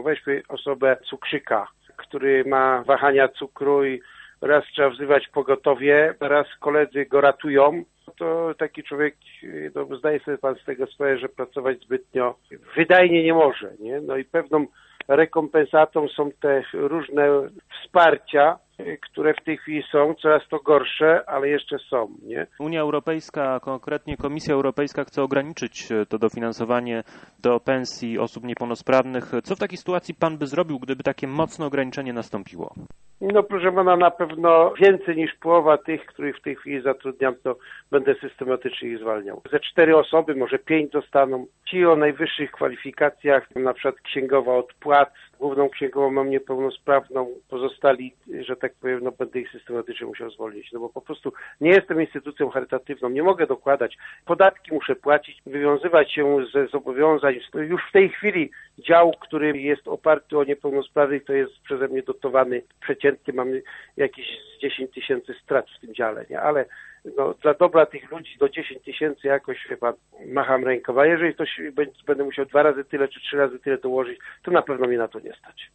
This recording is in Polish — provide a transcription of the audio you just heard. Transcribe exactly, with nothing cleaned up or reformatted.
weźmy osobę cukrzyka, który ma wahania cukru i raz trzeba wzywać pogotowie, raz koledzy go ratują, to taki człowiek, no, zdaje sobie pan z tego sprawę, że pracować zbytnio wydajnie nie może, nie? No i pewną rekompensatą są te różne wsparcia, które w tej chwili są, coraz to gorsze, ale jeszcze są, nie? Unia Europejska, konkretnie Komisja Europejska chce ograniczyć to dofinansowanie do pensji osób niepełnosprawnych. Co w takiej sytuacji pan by zrobił, gdyby takie mocne ograniczenie nastąpiło? No proszę pana, na pewno więcej niż połowa tych, których w tej chwili zatrudniam, to będę systematycznie ich zwalniał. Ze cztery osoby, może pięć zostaną. Ci o najwyższych kwalifikacjach, na przykład księgowa od płac, główną księgową mam niepełnosprawną, pozostali, że tak powiem, no będę ich systematycznie musiał zwolnić, no bo po prostu nie jestem instytucją charytatywną, nie mogę dokładać, podatki muszę płacić, wywiązywać się ze zobowiązań. Już w tej chwili dział, który jest oparty o niepełnosprawnych, to jest przeze mnie dotowany przeciętnie, mamy jakieś dziesięć tysięcy strat w tym dziale, nie? Ale no, dla dobra tych ludzi do dziesięć tysięcy jakoś chyba macham ręką, a jeżeli ktoś będę musiał dwa razy tyle czy trzy razy tyle dołożyć, to na pewno mnie na to nie stać.